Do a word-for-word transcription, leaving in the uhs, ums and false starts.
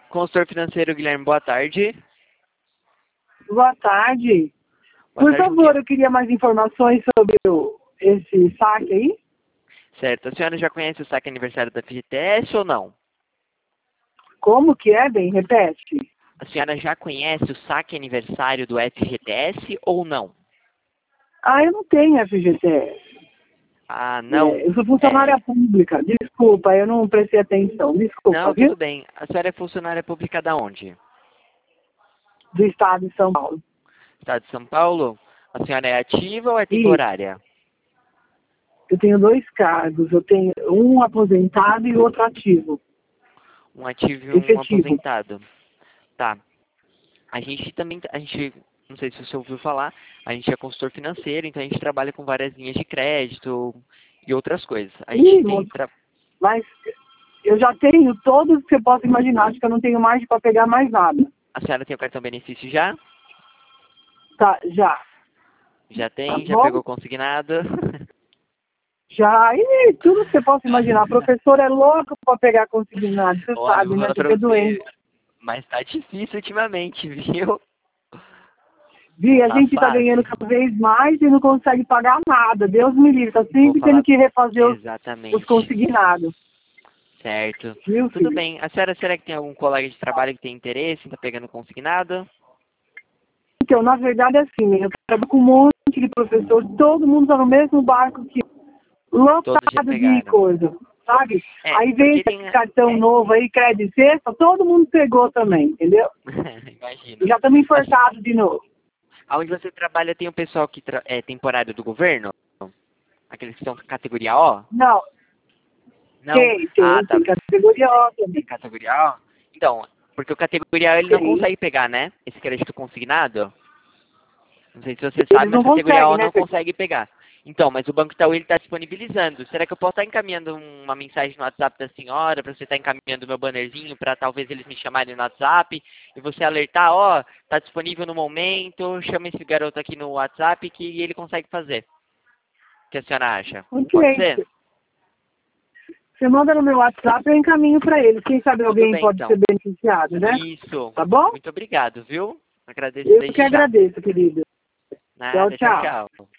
Consultor financeiro Guilherme, boa tarde. Boa tarde. Boa Por tarde, favor, Gui. eu queria mais informações sobre o, esse saque aí. Certo. A senhora já conhece o saque aniversário da F G T S ou não? Como que é, bem? Repete. A senhora já conhece o saque aniversário do F G T S ou não? Ah, eu não tenho F G T S. Ah, não. É, eu sou funcionária É... pública. Desculpa, eu não prestei atenção. Desculpa, Não, tudo viu? bem. A senhora é funcionária pública da onde? Do estado de São Paulo. Estado de São Paulo? A senhora é ativa ou é Isso. temporária? Eu tenho dois cargos. Eu tenho um aposentado e outro ativo. Um ativo e um Efetivo. aposentado. Tá. A gente também, a gente, não sei se você ouviu falar, a gente é consultor financeiro, então a gente trabalha com várias linhas de crédito e outras coisas. A gente Ih, tem, moço, tra... mas eu já tenho todos que você possa imaginar. Acho que eu não tenho mais para pegar mais nada. A senhora tem o cartão benefício já? Tá, já. Já Tá tem, já bom? pegou consignado? Já, e tudo que você possa imaginar. A professora é louca para pegar consignado, você Olha, eu sabe, vou né? falar pra Fica você, doente. mas tá difícil ultimamente, viu? Vi, a Tá gente tá ganhando fácil. cada vez mais e não consegue pagar nada. Deus me livre, tá Vou sempre tendo falar que refazer os, os exatamente. consignados. Certo. Viu, Tudo filho? bem. A senhora, será que tem algum colega de trabalho que tem interesse em tá pegando consignado? Então, na verdade, é assim, eu trabalho com um monte de professor, todo mundo tá no mesmo barco que eu, Todos já lotado de pegaram. coisa, sabe? É, Aí veio porque esse tem... cartão É, novo aí, crédito sexta, todo mundo pegou também, entendeu? E imagino. já estamos Assim, enforcados de novo. aonde você trabalha tem o pessoal que tra- é temporário do governo? Aqueles que são categoria O? Não, Não? tem, Ah, tem, tá. tem categoria O Tem também. categoria O? Então, porque o categoria O ele não Tem. consegue pegar, né? Esse crédito consignado. Não sei se você sabe, Eles mas não categoria conseguem, O né? não consegue pegar. Então, mas o Banco Itaú ele está disponibilizando. Será que eu posso estar encaminhando uma mensagem no WhatsApp da senhora para você estar encaminhando o meu bannerzinho para talvez eles me chamarem no WhatsApp e você alertar, ó, está disponível no momento, chama esse garoto aqui no WhatsApp que ele consegue fazer. O que a senhora acha? Pode Ok. ser? Você manda no meu WhatsApp e eu encaminho para eles. Quem sabe Tudo alguém bem, pode ser então. beneficiado, né? Isso. Tá bom? Muito obrigado, viu? Agradeço Eu que desde já. agradeço, querido. Tchau, Nada, tchau, tchau. tchau.